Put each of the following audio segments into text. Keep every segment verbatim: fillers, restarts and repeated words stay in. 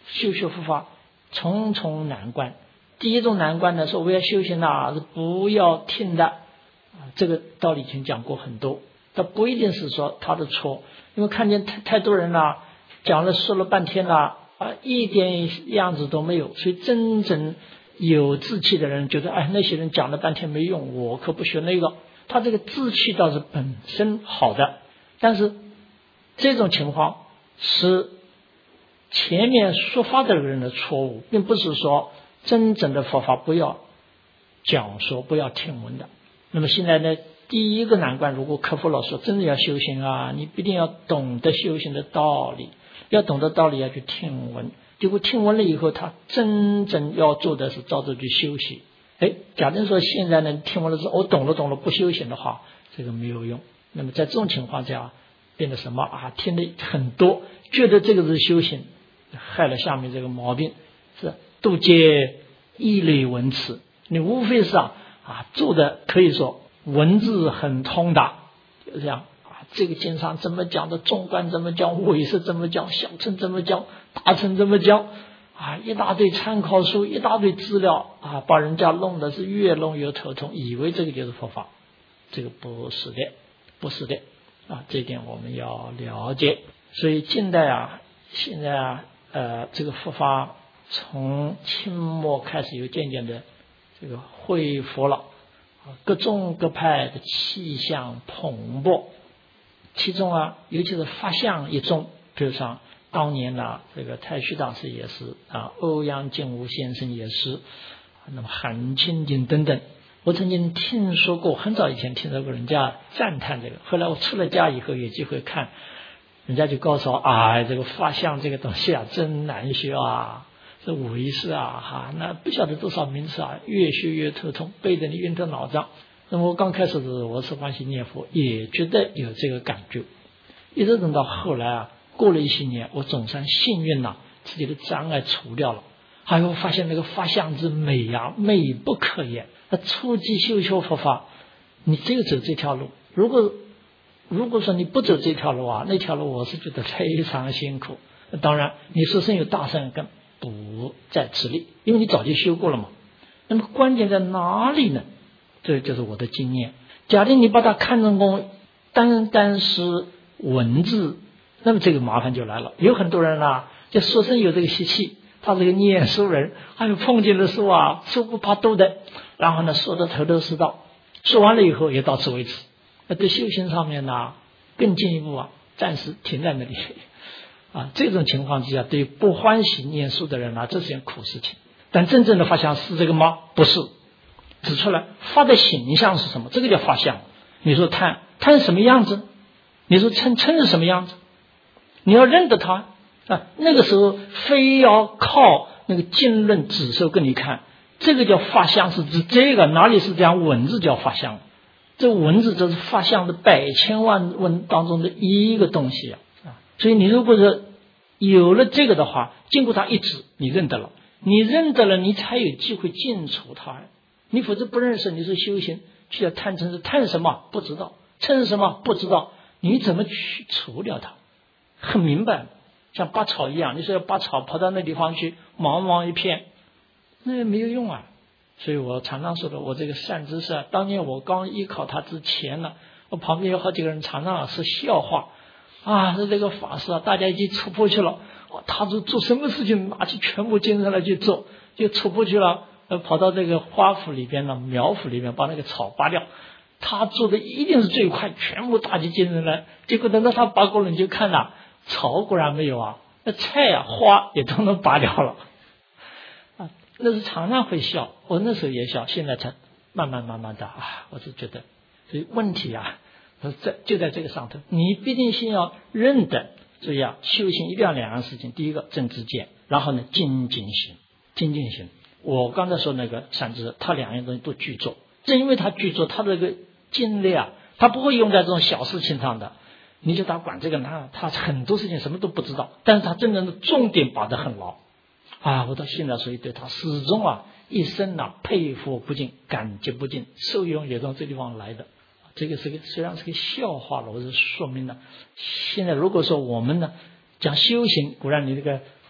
修学佛法重重难关。第一种难关呢，说我要修行啊，是不要听的，这个道理已经讲过很多。它不一定是说他的错，因为看见太太多人啦，讲了说了半天啦，啊，一点样子都没有。所以真正有志气的人觉得，哎，那些人讲了半天没用，我可不学那个。他这个志气倒是本身好的，但是这种情况是前面说法的人的错误，并不是说真正的佛法不要讲说不要听闻的。那么现在呢，第一个难关，如果克服了，说真的要修行啊，你必定要懂得修行的道理，要懂得道理要去听闻。结果听闻了以后，他真正要做的是照着去修行。哎，假如说现在呢，听闻了之后我懂了懂了不修行的话，这个没有用。那么在这种情况下，变得什么啊？听得很多，觉得这个是修行，害了下面这个毛病，是都皆一类文词。你无非是啊啊做的可以说文字很通达，就这样啊，这个经上怎么讲的，中观怎么讲，伪是怎么讲，小乘怎么讲，大乘怎么讲啊，一大堆参考书，一大堆资料啊，把人家弄的是越弄越头痛，以为这个就是佛法，这个不是的，不是的啊，这一点我们要了解。所以近代啊，现在啊，呃，这个佛法从清末开始有渐渐的这个恢复了，各宗各派的气象蓬勃，其中啊，尤其是法相一宗，比如像当年呢，这个太虚大师也是啊，欧阳靖无先生也是，那么韩清净等等。我曾经听说过，很早以前听说过人家赞叹这个，后来我出了家以后有机会看，人家就告诉我啊，这个法相这个东西啊，真难学啊，这唯识啊，哈，那不晓得多少名词啊，越学越头痛，背得你晕头脑胀。那么我刚开始是我是欢喜念佛，也觉得有这个感觉，一直等到后来啊，过了一些年，我总算幸运了，自己的障碍除掉了。还有发现那个法相之美啊，美不可言。那初级修修佛法，你只有走这条路。如果如果说你不走这条路啊，那条路我是觉得非常辛苦。当然，你说身有大善根，不在此例，因为你早就修过了嘛。那么关键在哪里呢？这就是我的经验。假定你把它看成功单单是文字，那么这个麻烦就来了。有很多人啊，就说身有这个习气，他是个念书人，还有碰见的书啊，书不怕多的，然后呢说的头头是道，说完了以后也到此为止。那对修行上面呢，更进一步啊，暂时停在那里啊。这种情况之下，对于不欢喜念书的人啊，这是件苦事情。但真正的法相是这个吗？不是。指出来法的形象是什么？这个叫法相。你说贪贪什么样子？你说嗔嗔是什么样子？你要认得它啊。那个时候非要靠那个经论指授跟你看，这个叫法相，是指这个，哪里是讲文字叫法相？这文字这是法相的百千万文当中的一个东西啊。所以你如果是有了这个的话，经过它一指，你认得了，你认得了，你才有机会尽除它。你否则不认识，你是修行去要贪嗔，是贪什么不知道，嗔什么不知道，你怎么去除掉它？很明白，像拔草一样，你说要拔草，跑到那地方去，茫茫一片，那也没有用啊。所以我常常说的，我这个善知识啊，当年我刚依考他之前呢，我旁边有好几个人常常是笑话啊，是这个法师啊，大家已经出破去了，他做做什么事情拿起全部精神来去做，就出破去了。呃，跑到这个花府里边呢，苗府里面把那个草拔掉，他做的一定是最快，全部打起精神来。结果等到他拔过了，你就看了，草果然没有啊，那菜啊花也都能拔掉了啊。那是常常会笑，我那时候也笑，现在才慢慢慢慢的啊，我是觉得，所以问题啊，在就在这个上头，你必定先要认得。所以啊，修行一定要两样事情，第一个正知见，然后呢精进行，精进行。我刚才说那个善知识，他两样东西都具足，正因为他具足，他这个精力啊，他不会用在这种小事情上的。你就他管这个那，他很多事情什么都不知道，但是他真正的重点把得很牢啊！我到现在所以对他始终啊一生啊佩服不尽，感激不尽，受用也从这地方来的。这个是个虽然是个笑话了，我是说明了。现在如果说我们呢讲修行，固然你这个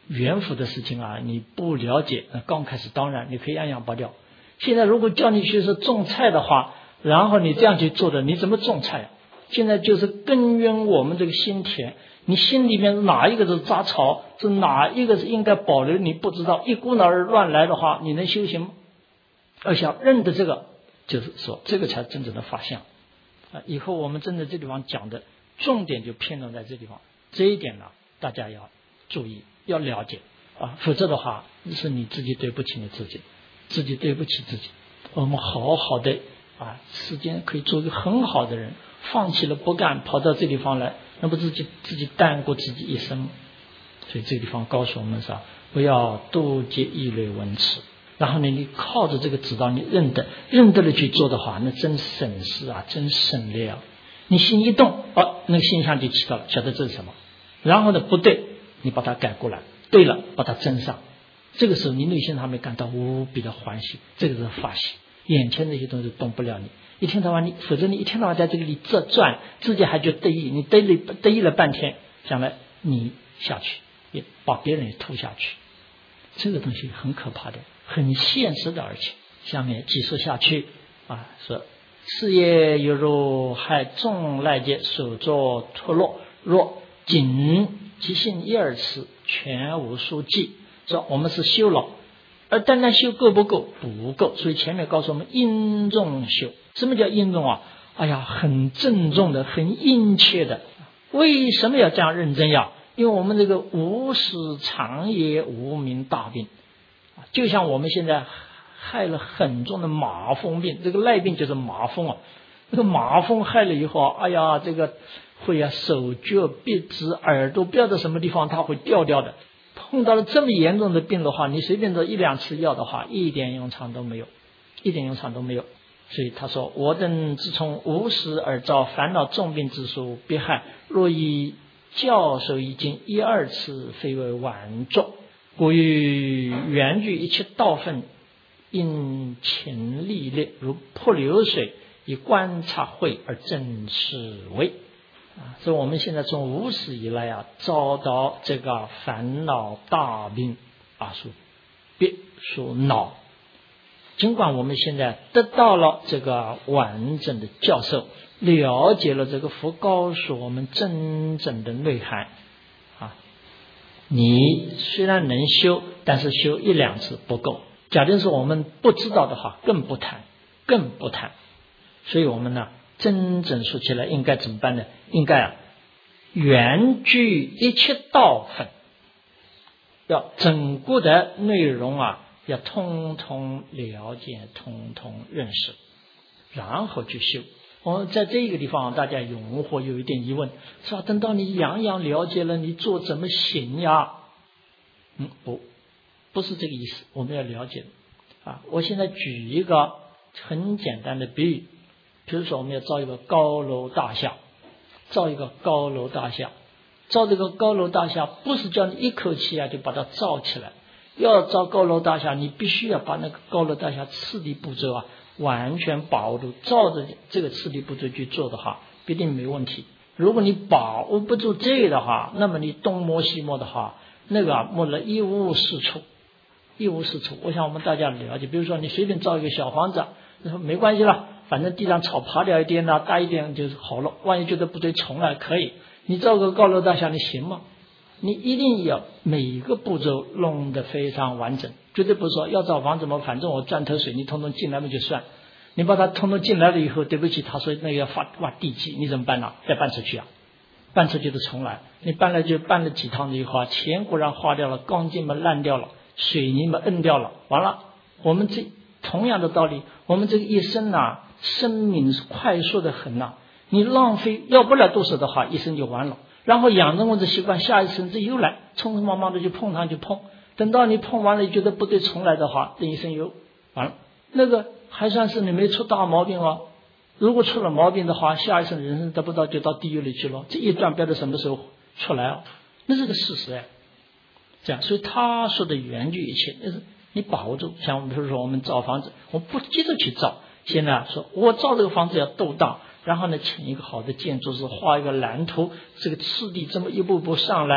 元福的事情啊，你不了解，刚开始当然你可以样样拔掉。现在如果叫你去是种菜的话，然后你这样去做的，你怎么种菜啊？现在就是根源我们这个心田，你心里面哪一个是杂草，是哪一个是应该保留，你不知道，一股脑儿乱来的话，你能修行吗？而想认得这个，就是说这个才真正的法相啊！以后我们真的这地方讲的重点就偏重在这地方，这一点呢，大家要注意，要了解啊，否则的话是你自己对不起你自己，自己对不起自己。我们好好的啊，时间可以做一个很好的人，放弃了不干，跑到这地方来，那不自己自己耽过自己一生。所以这个地方告诉我们说，不要多结异类文词。然后呢，你靠着这个指导，你认得认得了去做的话，那真省事啊，真省力啊！你心一动，哦，那个心象就起到了，晓得这是什么。然后呢，不对，你把它改过来；对了，把它增上。这个时候，你内心还没感到无比的欢喜，这个是法喜。眼前这些东西动不了你，一天到晚你，否则你一天到晚在这个里这转，自己还觉得得意，你得意得意了半天，将来你下去，也把别人也拖下去。这个东西很可怕的，很现实的，而且下面继续下去啊，说事业犹如海众赖劫，手作脱落，若仅即信一二次，全无书记。说我们是修了，而单单修够不够？不够。所以前面告诉我们殷重修。什么叫殷重啊？哎呀，很郑重的，很殷切的。为什么要这样认真呀？因为我们这个无始长夜无名大病，就像我们现在害了很重的麻风病，这个赖病就是麻风啊。这个麻风害了以后，哎呀，这个会啊，手脚鼻子耳朵，不知道在什么地方它会掉掉的。碰到了这么严重的病的话，你随便做一两次药的话，一点用场都没有，一点用场都没有。所以他说，我等自从无始而遭烦恼重病之术，必害。若以教授已经一二次，非为晚作。故于缘具一切道分，因勤力烈，如破流水，以观察慧而正是为。啊，所以我们现在从无始以来啊，遭到这个烦恼大病啊，属别属恼。尽管我们现在得到了这个完整的教授，了解了这个佛告诉我们真正的内涵啊，你虽然能修，但是修一两次不够。假定是我们不知道的话，更不谈，更不谈。所以我们呢，真正说起来应该怎么办呢？应该啊，缘具一切道分，要整个的内容啊，要通通了解，通通认识，然后去修。我们在这个地方，大家永或有一点疑问，是吧？等到你样样了解了，你做怎么行呀？嗯，不，不是这个意思。我们要了解啊。我现在举一个很简单的比喻，比如说我们要造一个高楼大厦，造一个高楼大厦，造这个高楼大厦，不是叫你一口气啊就把它造起来。要造高楼大厦，你必须要把那个高楼大厦次第步骤啊完全把握住，照着这个次第步骤去做的话，必定没问题。如果你把握不住这个的话，那么你东摸西摸的话，那个啊摸了一无是处，一无是处。我想我们大家了解，比如说你随便造一个小房子，没关系了，反正地上草爬掉一点呢，大一点就是好了。万一觉得不对，重来可以。你造个高楼大厦，你行吗？你一定要每一个步骤弄得非常完整，绝对不是说要造房子嘛，反正我砖头水泥通通进来嘛就算。你把它通通进来了以后，对不起，他说那个要挖挖地基，你怎么办呢？再搬出去啊，搬出去的重来。你搬了就搬了几趟的以后，钱固然花掉了，钢筋嘛烂掉了，水泥嘛摁掉了，完了。我们这同样的道理，我们这个一生啊，生命快速的很呐、啊，你浪费要不了多少的话，一生就完了。然后养成我的习惯，下一生子又来，匆匆忙忙的就碰上就碰，等到你碰完了觉得不对重来的话，这一生又完了。那个还算是你没出大毛病哦，如果出了毛病的话，下一生人生得不到就到地狱里去了，这一段不知道什么时候出来哦，那是个事实哎。这样，所以他说的缘具一切，就是你把握住。像比如说我们造房子，我不急着去造，现在说我造这个房子要斗大。然后呢，请一个好的建筑师画一个蓝图，这个次第这么一步步上来，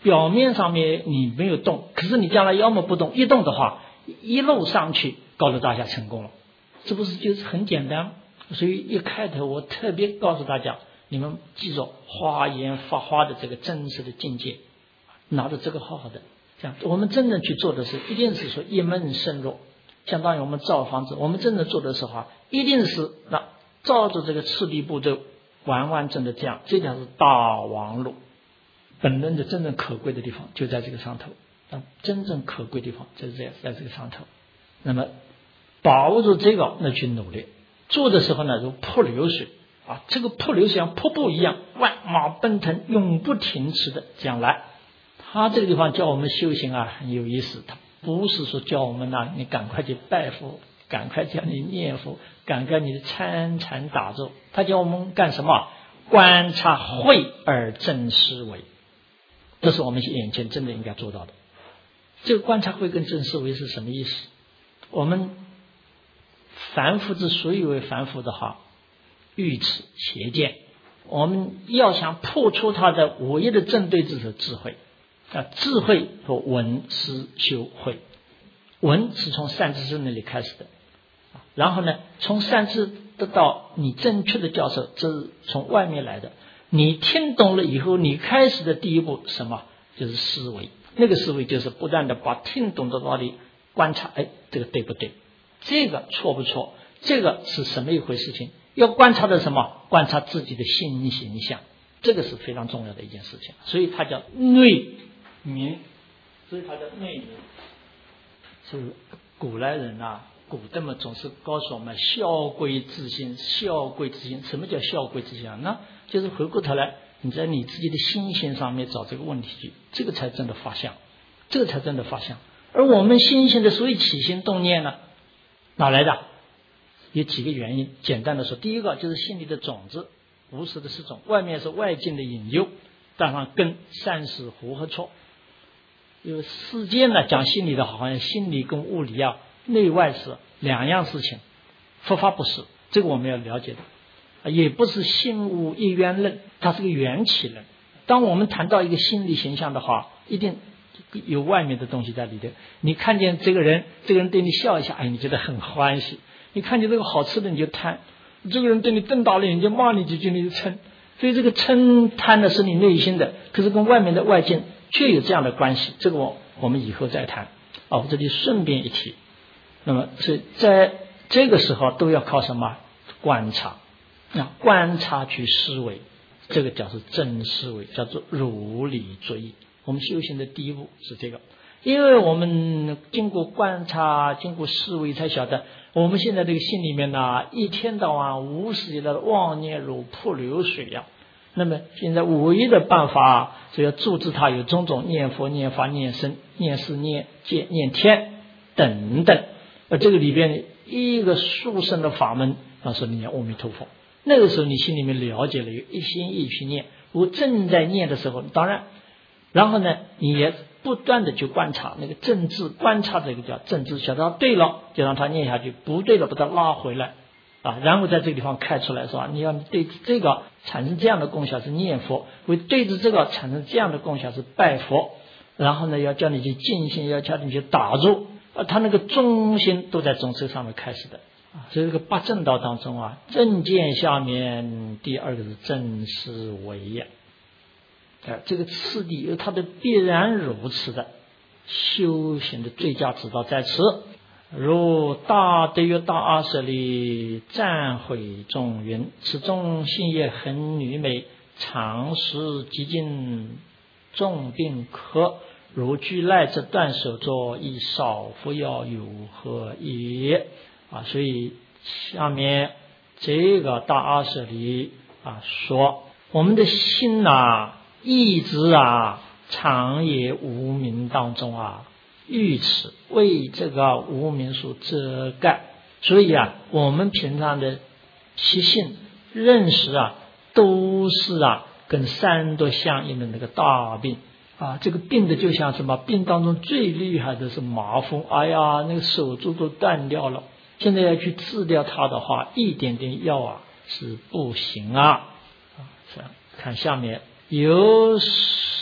表面上面你没有动，可是你将来要么不动，一动的话，一路上去，高楼大厦成功了，这不是就是很简单？所以一开头我特别告诉大家，你们记住花言发花的这个真实的境界，拿着这个好好的，这样我们真正去做的是，一定是说一门深入，相当于我们造房子，我们真正做的时候啊，一定是那照着这个次第步骤，完完整的这样，这条是大王路。本论的真正可贵的地方就在这个上头啊，真正可贵的地方就是在在这个上头。那么把握住这个，那去努力做的时候呢，如瀑流水啊，这个瀑流水像瀑布一样，万马奔腾，永不停止的这样来。他这个地方教我们修行啊，很有意思。他不是说教我们呢、啊，你赶快去拜佛，赶快叫你念佛，赶快你参禅打坐。他教我们干什么？观察慧而正思维。这是我们眼前真的应该做到的。这个观察慧跟正思维是什么意思？我们凡夫之所以为凡夫的话，愚痴邪见，我们要想破除它的唯一的正对之是智慧啊，智慧和闻思修慧。闻是从善知识那里开始的，然后呢，从善知得到你正确的教授，这是从外面来的。你听懂了以后，你开始的第一步什么？就是思维。那个思维就是不断的把听懂的道理观察，哎，这个对不对？这个错不错？这个是什么一回事情？要观察的什么？观察自己的心形象，这个是非常重要的一件事情。所以它叫内明，所以它叫内明。所以古来人啊，古代嘛总是告诉我们孝归自心，孝归自心。什么叫孝归自心啊？那就是回过头来，你在你自己的心性上面找这个问题去，这个才真的发相，这个才真的发相。而我们心性的所以起心动念呢，哪来的？有几个原因。简单的说，第一个就是心里的种子，无始的是种，外面是外境的引诱，当然跟善是和合错。因为世间呢讲心理的，好像心理跟物理啊，内外是两样事情，佛法不是，这个我们要了解的。也不是心无一元论，它是个缘起论。当我们谈到一个心理形象的话，一定有外面的东西在里头。你看见这个人，这个人对你笑一下，哎，你觉得很欢喜；你看见这个好吃的，你就贪；这个人对你瞪大了眼睛骂你几句，你就嗔。所以这个嗔贪的是你内心的，可是跟外面的外境却有这样的关系。这个我我们以后再谈。哦，我这里顺便一提。那么是在这个时候都要靠什么？观察。那观察去思维，这个叫做正思维，叫做如理作意。我们修行的第一步是这个，因为我们经过观察，经过思维，才晓得我们现在这个心里面呢，一天到晚无始以来的妄念如瀑流水呀、啊。那么现在唯一的办法是要阻止它有种种念佛、念法、念僧、念事、念戒、念天等等。而这个里边一个殊胜的法门，那是念阿弥陀佛。那个时候你心里面了解了，有一心一意去念。我正在念的时候，当然，然后呢，你也不断的去观察那个正知，观察这个叫正知，晓得对了就让它念下去，不对了把它拉回来啊，然后在这个地方开出来，是吧？你要对这个产生这样的功效是念佛，会对着这个产生这样的功效是拜佛，然后呢，要叫你去静心，要叫你去打坐，啊，他那个中心都在中枢上面开始的。所以这个八正道当中啊，正见下面第二个是正思维呀，啊，这个次第有它的必然如此的，修行的最佳指导在此。如大德于大阿舍里赞悔中云：此众心业很女美，常时极尽重病科，如具赖之断手作，亦少服药有何也？啊，所以下面这个大阿舍里啊说，我们的心啊、意志啊，常也无明当中啊，愚痴为这个无明所遮盖，所以啊，我们平常的习性、认识啊，都是啊跟三毒相应的那个大病啊。这个病的就像什么？病当中最厉害的是麻风，哎呀，那个手足都断掉了。现在要去治疗它的话，一点点药啊是不行啊。啊，看下面，有时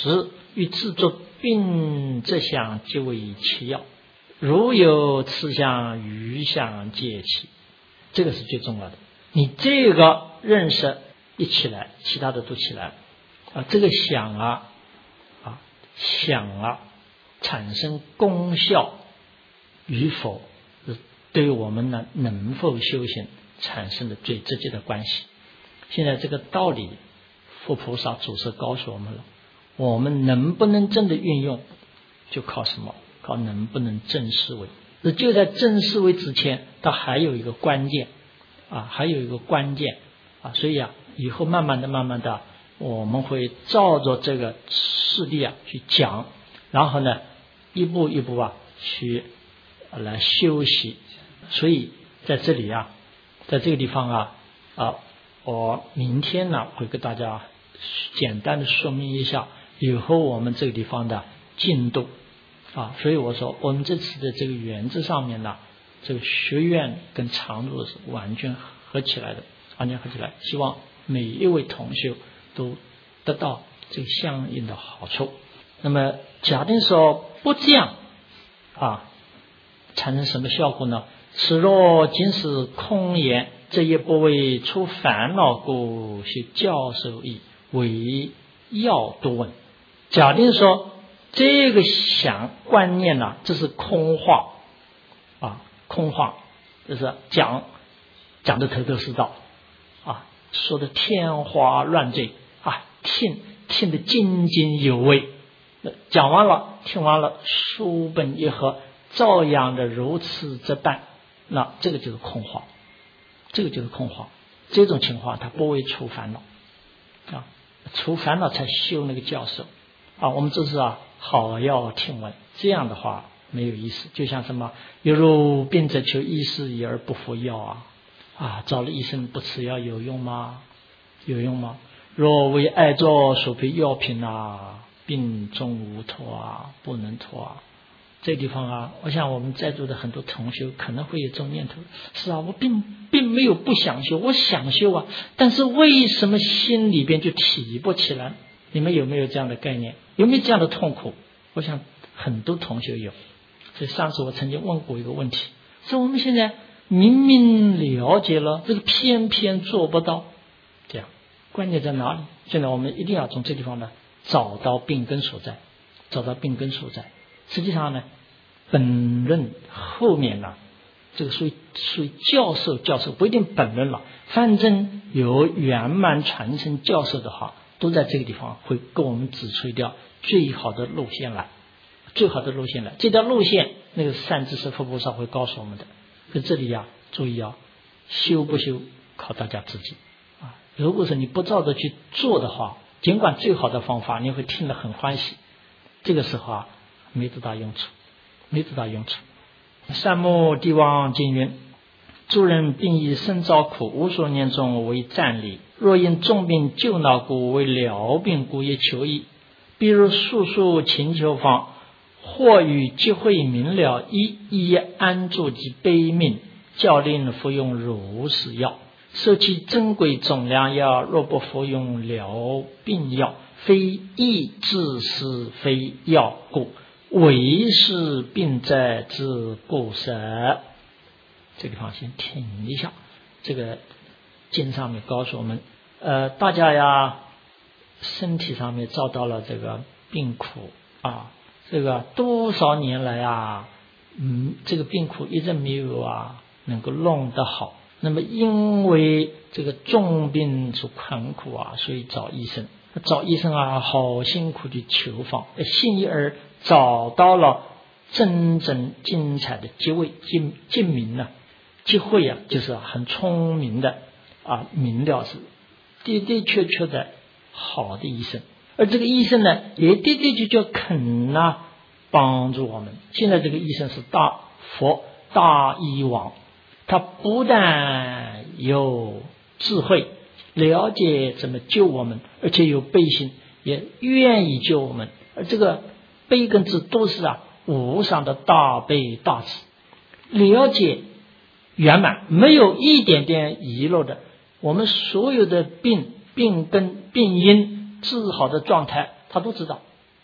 欲制作病则相即为其要，如有此相余相皆起，这个是最重要的。你这个认识一起来，其他的都起来了啊。这个想啊啊想啊产生功效与否，对我们呢能否修行产生的最直接的关系。现在这个道理佛菩萨祖师告诉我们了，我们能不能真的运用，就靠什么？靠能不能正思维。那就在正思维之前，它还有一个关键啊，还有一个关键啊，所以啊，以后慢慢的、慢慢的，我们会照着这个事例啊去讲，然后呢，一步一步啊去来修习。所以在这里啊，在这个地方啊啊，我明天呢会给大家简单的说明一下以后我们这个地方的进度啊。所以我说我们这次的这个原则上面呢，这个学院跟长度是完全合起来的，完全合起来，希望每一位同学都得到这个相应的好处。那么假定说不这样啊，产生什么效果呢？此若仅是空言，这也不为出烦恼故，是教授义为要多问。假定说这个想观念呢、啊，这是空话啊，空话就是讲讲的头头是道啊，说的天花乱坠啊，听听得津津有味。讲完了，听完了，书本一合，照样的如此这般，那这个就是空话，这个就是空话。这种情况它不会除烦恼啊，除烦恼才修那个教授啊。我们这是啊，好要听闻，这样的话没有意思。就像什么，犹如病者求医师已而不服药啊，啊，找了医生不吃药有用吗？有用吗？若为爱作所配药品啊，病中无脱啊，不能脱啊。这个地方啊，我想我们在座的很多同学可能会有这种念头，是啊，我并并没有不想修，我想修啊，但是为什么心里边就提不起来？你们有没有这样的概念？有没有这样的痛苦？我想很多同学有。所以上次我曾经问过一个问题，说我们现在明明了解了，这个偏偏做不到，这样关键在哪里？现在我们一定要从这地方呢找到病根所在，找到病根所在。实际上呢，本论后面呢，这个属于属于教授教授不一定本论了，反正有圆满传承教授的话，都在这个地方会给我们指出一条最好的路线来，最好的路线来。这条路线，那个善知识佛菩萨会告诉我们的。可这里呀、啊，注意啊，修不修靠大家自己啊。如果是你不照着去做的话，尽管最好的方法，你会听得很欢喜，这个时候啊。没多大用处，没多大用处。善目帝王经云：诸人病已深遭苦，无所念中为战理。若因重病救恼故，为疗病故也求医。比如速速勤求方，或与机会明了医，医安住其悲命，教令服用如是药。受其珍贵总良药，若不服用疗病药，非意志是非药故。为是病在之不舍。这个地方先停一下，这个经上面告诉我们，呃，大家呀，身体上面遭到了这个病苦啊，这个多少年来啊，嗯，这个病苦一直没有啊能够弄得好。那么因为这个重病所困苦啊，所以找医生。找医生啊，好辛苦的求方，幸一而找到了真正精彩的机会，精精明呢，机会啊，就是很聪明的啊，明了是的的确确的好的医生，而这个医生呢，也的的确确肯啊帮助我们。现在这个医生是大佛大医王，他不但有智慧，了解怎么救我们，而且有悲心，也愿意救我们。而这个悲跟智都是啊无上的大悲大智，了解圆满，没有一点点遗漏的。我们所有的病病根病因治好的状态他都知道，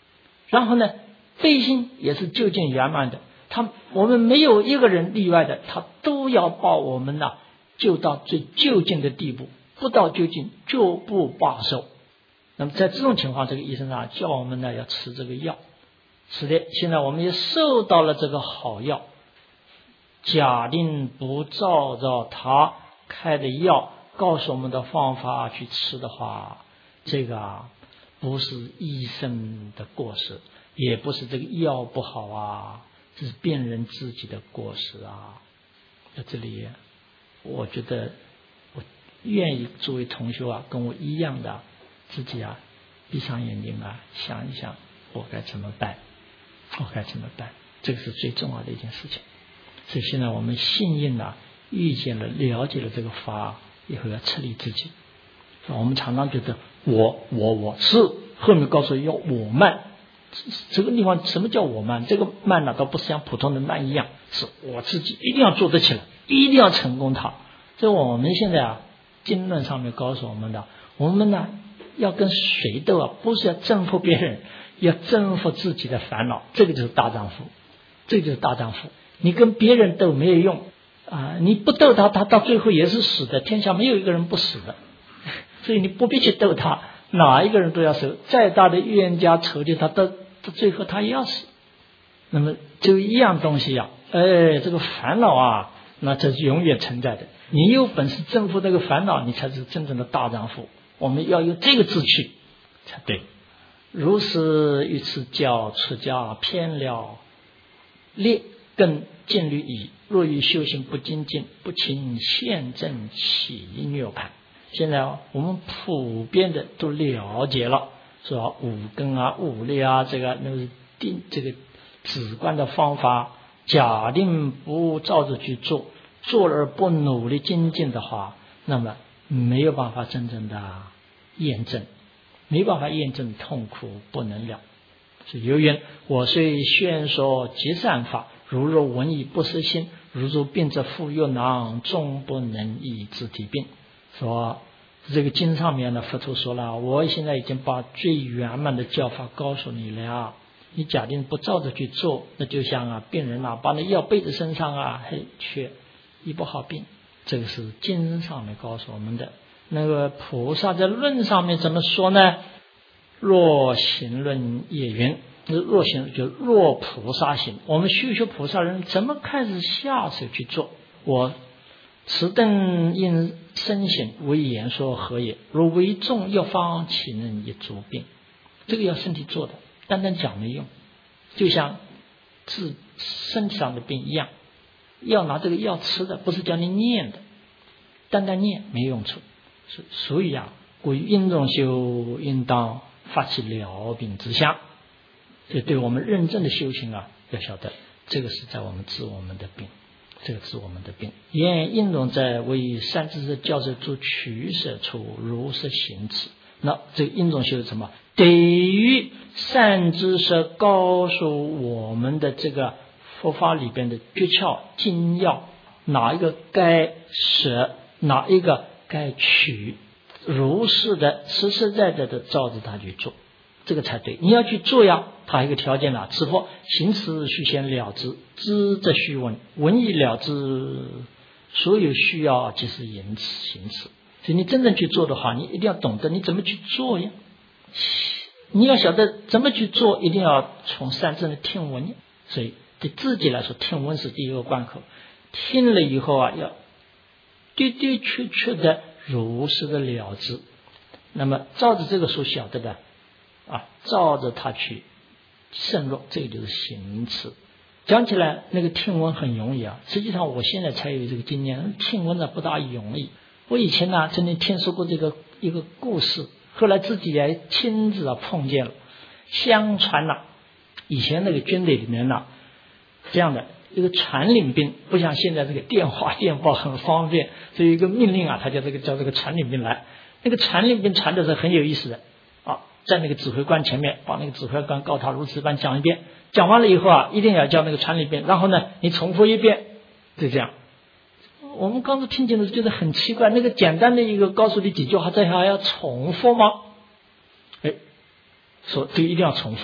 然后呢，悲心也是究竟圆满的，他我们没有一个人例外的，他都要把我们呢救到最究竟的地步，不到究竟就不罢休。那么在这种情况，这个医生啊叫我们呢要吃这个药。是的，现在我们也收到了这个好药，假定不照着他开的药告诉我们的方法去吃的话，这个啊不是医生的过失，也不是这个药不好啊，这是病人自己的过失啊。在这里我觉得我愿意作为同学啊跟我一样的自己啊闭上眼睛啊想一想我该怎么办，我该怎么办，这个是最重要的一件事情。所以现在我们幸运了，遇见了了解了这个法以后要撤离自己。我们常常觉得我我我是后面告诉要我慢，这个地方什么叫我慢？这个慢呢倒不是像普通的慢一样，是我自己一定要做得起来，一定要成功它。这我们现在啊经论上面告诉我们的，我们呢要跟谁斗啊，不是要征服别人，要征服自己的烦恼，这个就是大丈夫，这个就是大丈夫。你跟别人斗没有用啊，你不斗他，他到最后也是死的，天下没有一个人不死的，所以你不必去斗他，哪一个人都要死，再大的冤家仇敌，他到到最后他也要死。那么就一样东西呀、啊，哎，这个烦恼啊，那这是永远存在的。你有本事征服这个烦恼，你才是真正的大丈夫。我们要有这个志气才对。如是于此教出家偏了劣根尽律矣，若欲修行不精进，不勤现证起涅槃。现在我们普遍的都了解了，说五根啊、五力啊，这个那个定这个止观的方法，假定不照着去做，做而不努力精进的话，那么没有办法真正的验证，没办法验证痛苦不能了。是由于我虽宣说极善法，如若闻以不实心，如如病者服药囊，终不能医治体病。说这个经上面呢，佛陀说了，我现在已经把最圆满的教法告诉你了，你假定不照着去做，那就像啊病人啊把那药背在身上啊，嘿，却医不好病。这个是经上面告诉我们的。那个菩萨在论上面怎么说呢？若行论也云，若行就若菩萨行。我们修修菩萨人怎么开始下手去做？我此等因身行，为言说何也？如为众药方，岂能一足病？这个要身体做的，单单讲没用，就像治身体上的病一样，要拿这个药吃的，不是叫你念的，单单念没用处。所以啊，故于因中修，应当发起疗病之相。所以对我们认真的修行啊，要晓得这个是在我们治我们的病，这个治我们的病。言应中在为善知识教授做取舍处，如是行持。那这个因中修是什么？对于善知识告诉我们的这个佛法里边的诀窍精要，哪一个该舍，哪一个该取，如是的实实在在的照着它去做，这个才对。你要去做呀，它有一个条件了，此佛行持须先了之，知则须闻，闻已了之，所有需要即是言行持。所以你真正去做的话，你一定要懂得你怎么去做呀。你要晓得怎么去做，一定要从善正的听闻。所以对自己来说，听闻是第一个关口。听了以后啊，要的的确确的如实的了之。那么照着这个所晓得的啊，照着它去渗入，这个就是行持。讲起来那个听闻很容易啊，实际上我现在才有这个经验，听闻呢不大容易。我以前呢曾经听说过这个一个故事，后来自己也亲自啊碰见了。相传呐、啊，以前那个军队里面呢、啊，这样的一个传令兵，不像现在这个电话电报很方便，所以一个命令啊，他叫这个叫这个传令兵来。那个传令兵传的是很有意思的啊，在那个指挥官前面把那个指挥官告他如此般讲一遍，讲完了以后啊，一定要叫那个传令兵，然后呢你重复一遍，就这样。我们刚才听见的觉得很奇怪，那个简单的一个告诉你几句话，这还要重复吗？哎，说这个一定要重复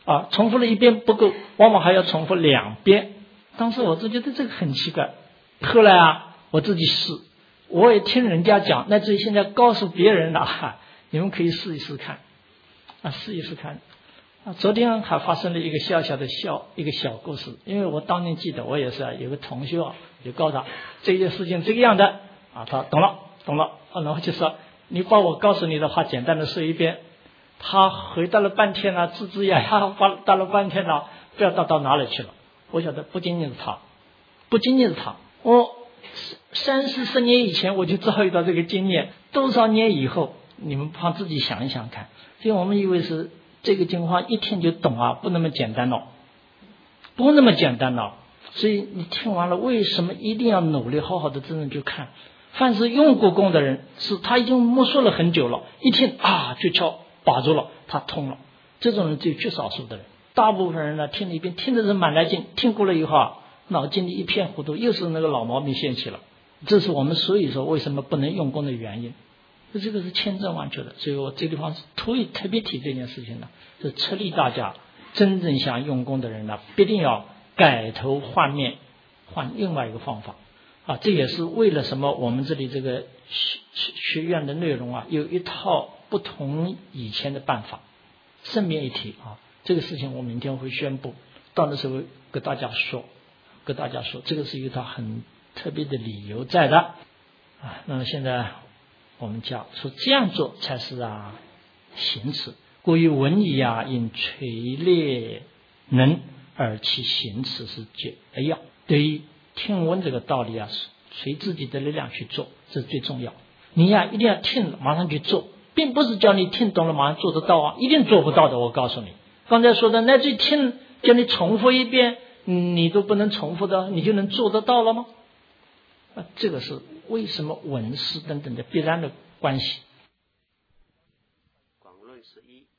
啊，重复了一遍不够，往往还要重复两遍。当时我就觉得这个很奇怪，后来啊，我自己试，我也听人家讲，乃至于现在告诉别人了，啊，你们可以试一试看，啊，试一试看。啊，昨天还发生了一个小小的小一个小故事，因为我当年记得，我也是啊，有个同学啊，就告诉他这件事情这个样的啊，他懂了懂了，啊，然后就说你把我告诉你的话简单的说一遍。他回答了半天了，吱吱呀呀回答了半天了，不知道到到哪里去了。我晓得不仅仅是他，不仅仅是他，我三四十年以前我就遭遇到这个经验，多少年以后，你们帮自己想一想看。所以我们以为是这个情况一听就懂啊，不那么简单了，不那么简单了。所以你听完了，为什么一定要努力好好的真正去看？凡是用过功的人，是他已经摸索了很久了，一听啊就敲把住了，他通了。这种人只有极少数的人，大部分人呢听了一遍，听的是满来劲，听过了以后啊，脑筋里一片糊涂，又是那个老毛病现起了。这是我们所以说为什么不能用功的原因。这个是千真万确的，所以我这地方是特意特别提这件事情的，是策励大家真正想用功的人呢，必定要改头换面，换另外一个方法啊。这也是为了什么我们这里这个学学院的内容啊，有一套不同以前的办法。顺便一提啊，这个事情我明天会宣布，到那时候跟大家说，跟大家说，这个是一套很特别的理由在的啊。那么现在我们讲说这样做才是啊行持，故于文矣啊，因垂列能而其行持是绝要。对于听闻这个道理啊，随自己的力量去做，这是最重要。你呀、啊、一定要听了马上去做，并不是叫你听懂了马上做得到啊，一定做不到的。我告诉你，刚才说的那句听叫你重复一遍，你都不能重复的，你就能做得到了吗？啊，这个是为什么闻思等等的必然的关系。 广论是一。